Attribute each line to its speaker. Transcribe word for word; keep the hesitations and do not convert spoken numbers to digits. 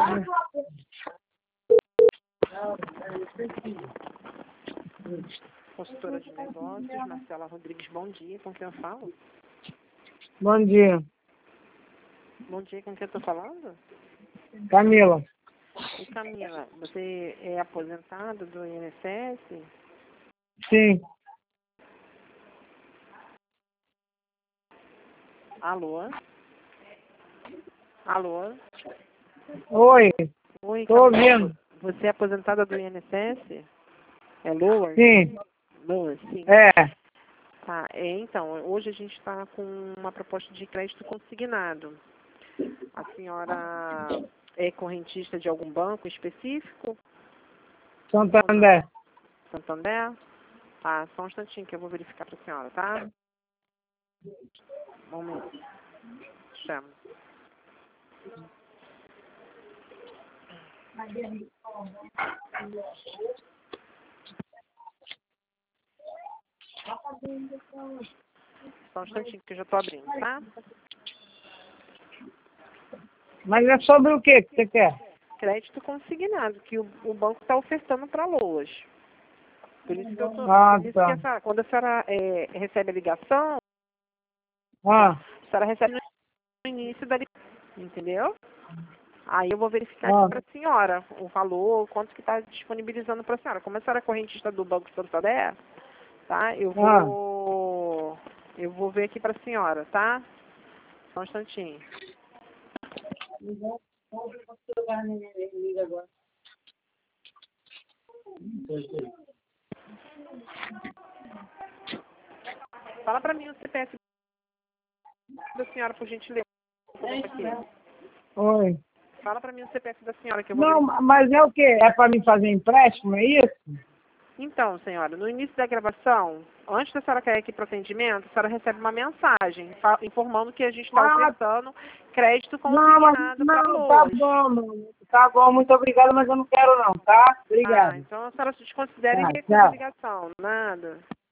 Speaker 1: Consultora de negócios, Marcela Rodrigues, bom dia. Com quem eu falo?
Speaker 2: Bom dia.
Speaker 1: Bom dia, com quem eu estou falando?
Speaker 2: Camila.
Speaker 1: E Camila, você é aposentada do I N S S?
Speaker 2: Sim.
Speaker 1: Alô? Alô?
Speaker 2: Oi.
Speaker 1: Oi,
Speaker 2: Tô
Speaker 1: Camila.
Speaker 2: ouvindo.
Speaker 1: Você é aposentada do I N S S? É Lower?
Speaker 2: Sim.
Speaker 1: Lower, sim.
Speaker 2: É.
Speaker 1: Tá, é, então, hoje a gente está com uma proposta de crédito consignado. A senhora é correntista de algum banco específico?
Speaker 2: Santander.
Speaker 1: Santander? Tá, só um instantinho que eu vou verificar para a senhora, tá? Um momento. Chama. Só um instantinho que eu já estou abrindo, tá?
Speaker 2: Mas é sobre o que que você quer?
Speaker 1: Crédito consignado, que o, o banco está ofertando para Loas. Por isso que eu tô,
Speaker 2: Ah,
Speaker 1: por isso
Speaker 2: tá.
Speaker 1: que essa, quando a senhora é, recebe a ligação,
Speaker 2: Ah,
Speaker 1: a senhora recebe no início da ligação, entendeu? Aí eu vou verificar
Speaker 2: ah.
Speaker 1: aqui para a senhora o valor, quanto que está disponibilizando para a senhora. Como a senhora é correntista do Banco Santander, tá? Eu
Speaker 2: Ah.
Speaker 1: vou, eu vou ver aqui para a senhora, tá? Só um instantinho. Fala para mim o C P F da senhora, por gentileza. Aqui.
Speaker 2: Oi.
Speaker 1: Fala para mim o C P F da senhora que eu vou
Speaker 2: Não,
Speaker 1: verificar.
Speaker 2: mas é o quê? É para mim fazer empréstimo, é isso?
Speaker 1: Então, senhora, no início da gravação, antes da senhora cair aqui para o atendimento, a senhora recebe uma mensagem fa- informando que a gente está
Speaker 2: Ah,
Speaker 1: ofertando crédito
Speaker 2: não, mas
Speaker 1: consignado para
Speaker 2: não, tá
Speaker 1: Loas.
Speaker 2: bom, mano. Tá bom, muito obrigada, mas eu não quero não, tá?
Speaker 1: Ah,
Speaker 2: Obrigado.
Speaker 1: então a senhora desconsidere
Speaker 2: Tá,
Speaker 1: e recusa a
Speaker 2: tchau.
Speaker 1: ligação. Nada.